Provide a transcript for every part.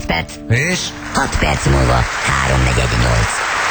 9 perc. És? 6 perc múlva 3:48.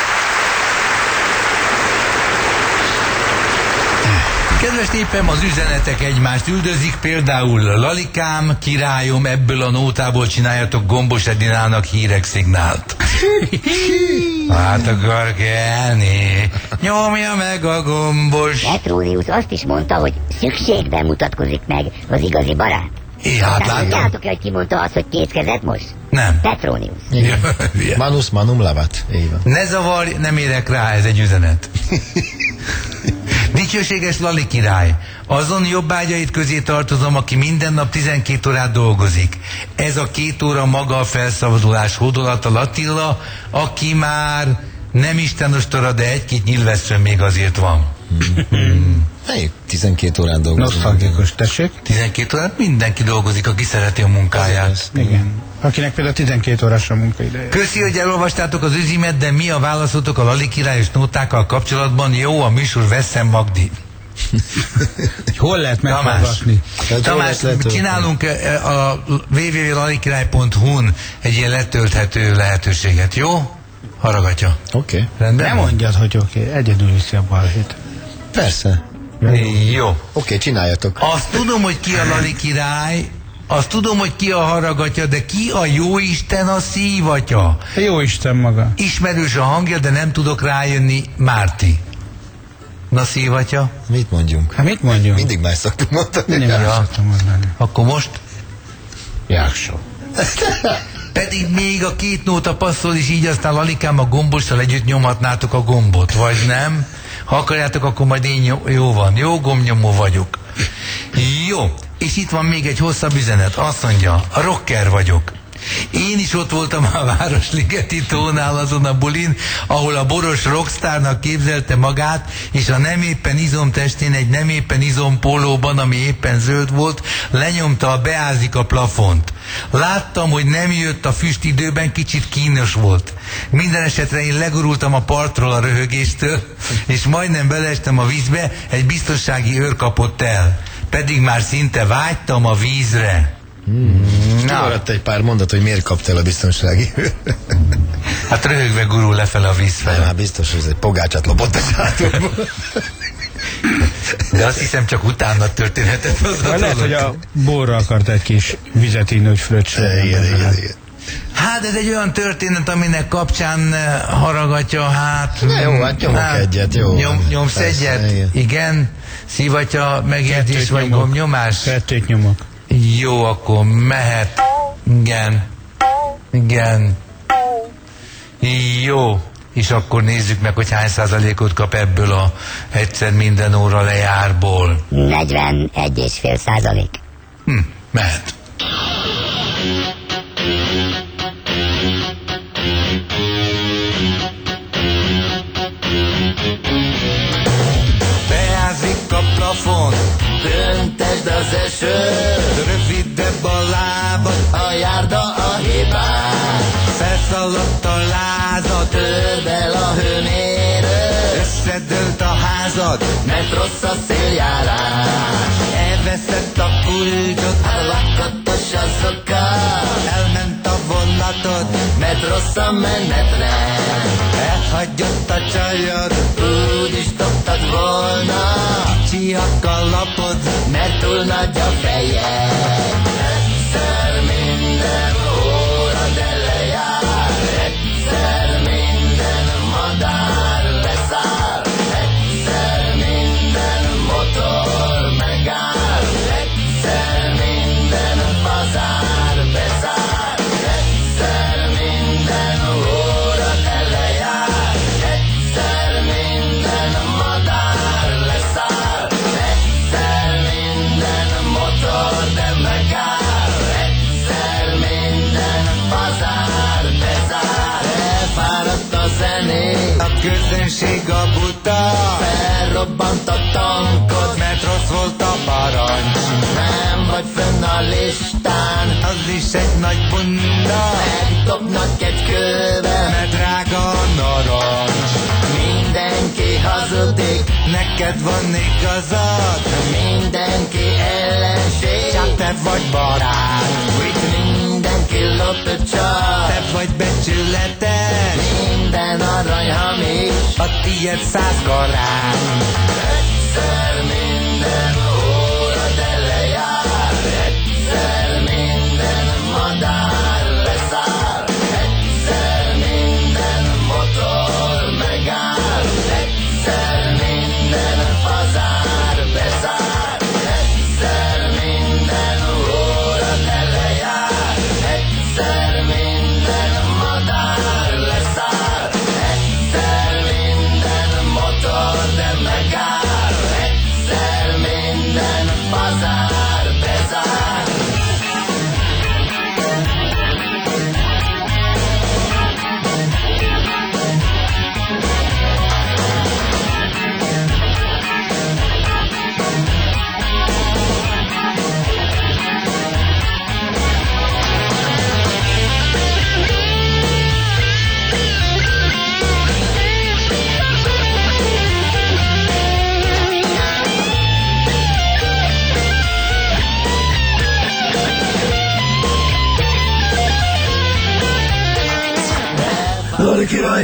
Kedves népem, az üzenetek egymást üldözik, például Lalikám, királyom, ebből a nótából csináljatok Gombos Edinának hírek szignált. Hát akar kelni, nyomja meg a gombos. Petronius azt is mondta, hogy szükségben mutatkozik meg az igazi barát. Hát látom. Tudjátok, hogy ki mondta azt, hogy két kezet most? Nem. Petronius. Manus manum lavat. Ne zavarj, nem érek rá, ez egy üzenet. Dicsőséges Lali király, azon jobbágyait közé tartozom, aki minden nap 12 órát dolgozik. Ez a 2 óra maga a felszabadulás hódolata Attila, aki már nem Isten ostora, de egy-két nyilvesszön még azért van. 12 órán dolgozik. Nosztalgikus, tessék? 12 órát mindenki dolgozik, aki szereti a munkáját. Igen. Akinek például 12 órás a munkaideje. Köszi, hogy elolvastátok az üzimet, de mi a válaszotok a Lali királyos nótákkal kapcsolatban? Jó, a műsor Veszem Magdi. Hol lehet meghallgatni? Tamás, csinálunk a www.lalikirály.hu-n egy ilyen letölthető lehetőséget, jó? Haragatja. Oké. Rendben? Nem mondjad, hogy oké. Egyedül viszi a balhét. Persze. Jó. Oké, csináljatok. Azt tudom, hogy ki a Lali király, azt tudom, hogy ki a haragatja, de ki a jóisten a szívatja? Jó Isten maga. Ismerős a hangja, de nem tudok rájönni. Márti. Na szívatja? Mit mondjunk? Hát mit mondjunk? Mindig más szoktuk mondani. Nem szoktam mondani. Akkor most? Jáksó. Pedig még a 2 nóta passzol is, így aztán Lalikám a gombossal együtt nyomhatnátok a gombot, vagy nem? Ha akarjátok, akkor majd én jó van. Jó gombnyomó vagyok. Jó. És itt van még egy hosszabb üzenet. Azt mondja, a rocker vagyok. Én is ott voltam a Városligeti tónál azon a bulin, ahol a boros rockstárnak képzelte magát, és a nem éppen izomtestén egy nem éppen izompólóban, ami éppen zöld volt, lenyomta a beázik a plafont. Láttam, hogy nem jött a füst időben, kicsit kínos volt. Minden esetre én legurultam a partról a röhögéstől, és majdnem beleestem a vízbe, egy biztonsági őr kapott el. Pedig már szinte vágytam a vízre. Kimaradt egy pár mondat, hogy miért kaptál a biztonsági. Hát röhögve gurul lefele a víz felé. Már biztos, hogy ez egy pogácsát lopott az hátunkból. De azt hiszem, csak utána történetet hozott. Lehet, hogy a borra akart egy kis vizet inni, hogy fröccsön. Igen. Hát ez egy olyan történet, aminek kapcsán haragatja, hát... Na jó, hát nyomok egyet, jó. Nyomsz Persze, egyet? Igen. Szívatja megértés vagy gombnyomás? 2 nyomok. Jó, akkor mehet. Igen. Jó. És akkor nézzük meg, hogy hány százalékot kap ebből a egyszer minden óra lejárból. 41,5%. Mehet. Beázik a plafon, Döntesd az esőt, rövidebb a lábad, a járda a hibát, felszaladt a lázad, törd el a hőmérőt, összedőlt a házad, mert rossz a széljárás, elveszett a kulcsot, a lakatos az oka, elment a vonatod, mert rossz a menetrend, elhagyott a csajod, úgy is dobtad volna, kicsi a kalapod, mert túl nagy a fejed. Egyszer minden óra de lejár, egyszer minden madár leszáll, egyszer minden motor megáll, egyszer minden bazár beszáll, egyszer minden óra de lejár, egyszer minden madár leszáll, egyszer minden motor de megáll, egyszer minden bazár bezárt. Elfáradt a zené, a közönség a buta, felrobbant a tankot, mert rossz volt a parancs, nem vagy fönn a listán, az is egy nagy bunda, megdobnak egy kőbe, mert drága a narancs, mindenki hazudik, neked van igazad, mindenki ellenség, csak te vagy barát, itt mindenki killott csak. Te vagy becsületes, Minden arany hamis, a tiéd 100 karány. egyszer minden óra de lejár, egyszer minden madár leszáll, egyszer minden motor megáll, egyszer minden pazár bezár, egyszer minden óra de lejár, egyszer minden madár leszáll, egyszer minden motor de megáll, egyszer minden pazár bezár. Lali király!